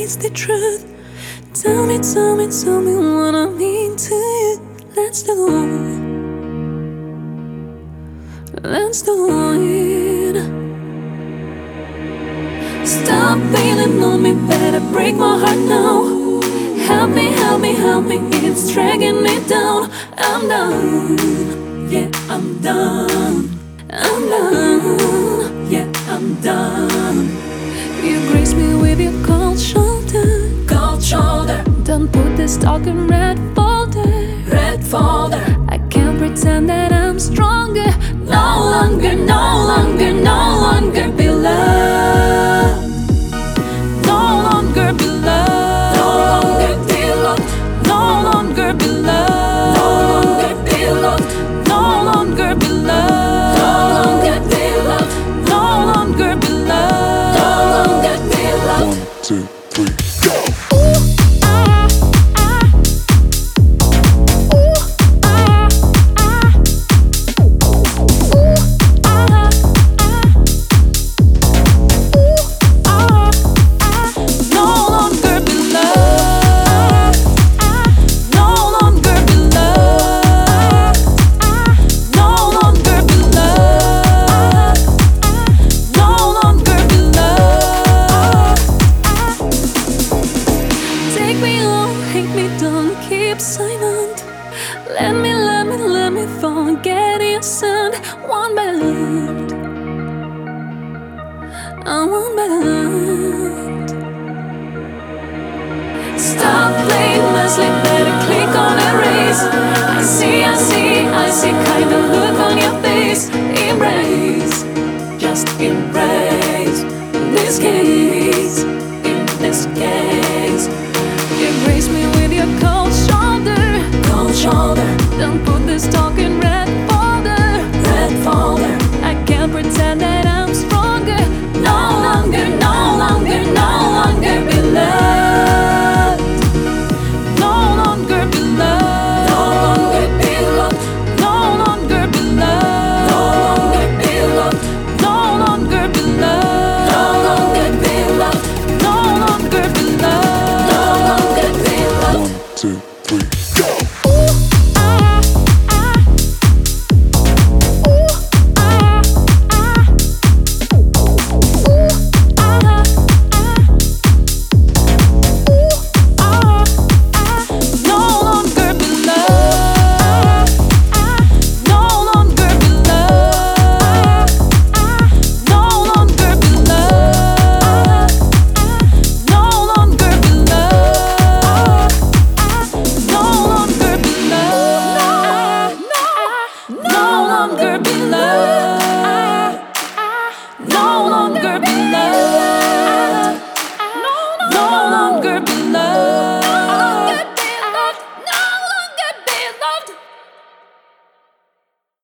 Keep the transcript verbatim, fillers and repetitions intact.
is the truth. Tell me, tell me, tell me what I mean to you. Let's do it. Let's do it. Stop leaning on me, better break my heart now. Help me, help me, help me, it's dragging me down. I'm done, yeah, I'm done. I'm done, yeah, I'm done. You grace me with your cold shoulder. Cold shoulder. Don't put this talk in red folder. Red folder. I can't pretend that I'm stronger. No longer, no longer, no longer be loved. No longer be loved. No longer be loved. No longer be loved. No longer be loved. No longer be loved. No longer be loved. No longer be loved. No longer be loved. One, two, three, go! Silent. Let me, let me, let me forget your sound. One by left, I one by left. Stop playing Leslie, better click on erase. I see, I see, I see kind of look on your face. Embrace, just embrace. In this case, in this case, Embrace me with your cold shoulder. cold shoulder. Don't put this talk in red folder. Red folder. I can't pretend that I'm stronger. No longer, no longer, no longer be loved. No longer be loved. No longer be loved. No longer be loved. No longer be loved. No longer be loved. No longer be loved. No longer be loved. No longer be loved. One, two, three, go! No longer be loved.